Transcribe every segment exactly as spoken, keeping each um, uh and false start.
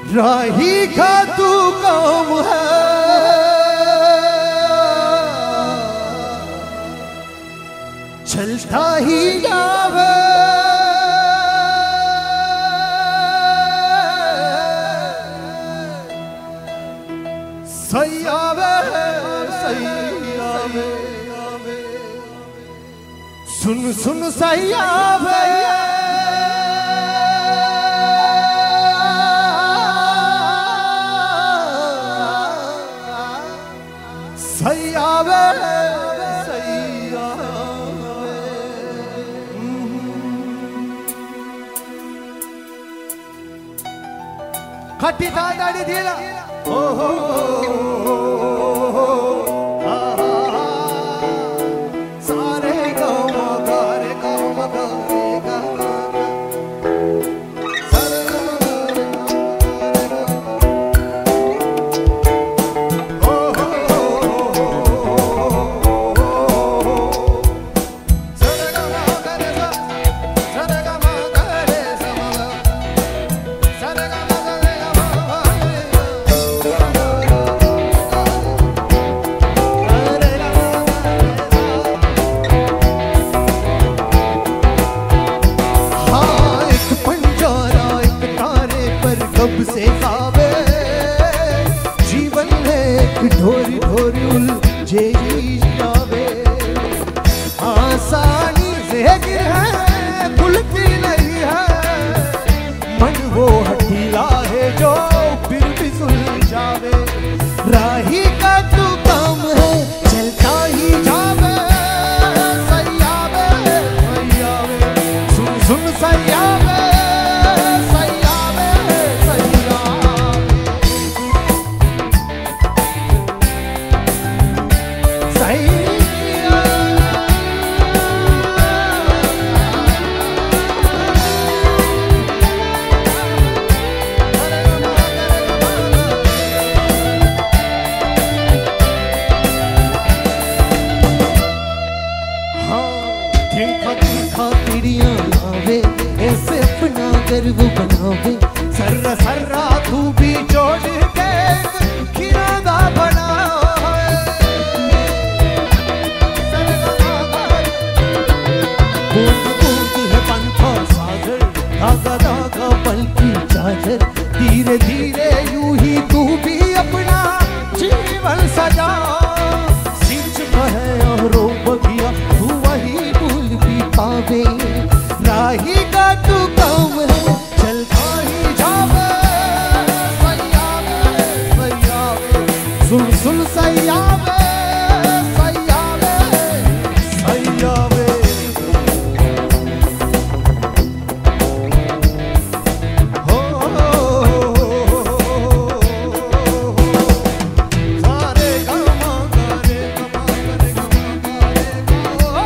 राही का तू काम है, चलता ही जावे। सही आवे सही आवे, सुन सुन सही आवे। सही आवे सही आवे। खट्टी दाड़ी दिला ओ हो सारे गाँव गारे गाँव गारे कब से खावे जीवन में ढोरी ढोरी उलझे जावे। आसानी से गिर है खुलती नहीं है, मन वो हठीला है जो फिर भी सुलझावे। राही का तू काम है, चलता ही जावे। सही आवे सही आवे, सुन सुन सही आवे। ऐसे अपना गर्व बनावे, सर्रा सर्रा तू भी जोड़ के किरादा बनावे। बूंद बूंद है पंथा सागर, धागा धागा पल की चादर। धीरे धीरे यूं ही तू भी अपना जीवन सजा। सिंच बहे और बगिया तू वही भूल भी पावे। राही का तू काम है, चलता ही जावे। सही आवे सही आवे, सुन सुन सही आवे। सही आवे सही आवे। हो सारे गामा गारे गामा गारे गामा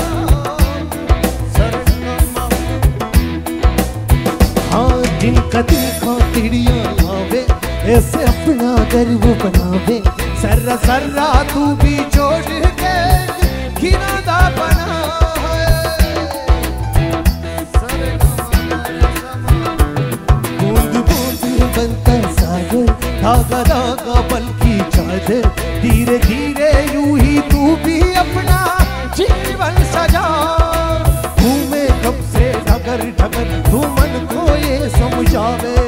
गारे। जिनका देखा तिड़ियां लावे, ऐसे अपना गर्व बनावे। सर्रा सर्रा तू भी जोड़ के किरादा बनावे। बूंद बूंद बनता सागर, धागा धागा पल की चादर। धीरे धीरे यूं ही तू भी अपना जीवन सजा। घूमे कब से ढगर ढगर तू मन को ये समझावे।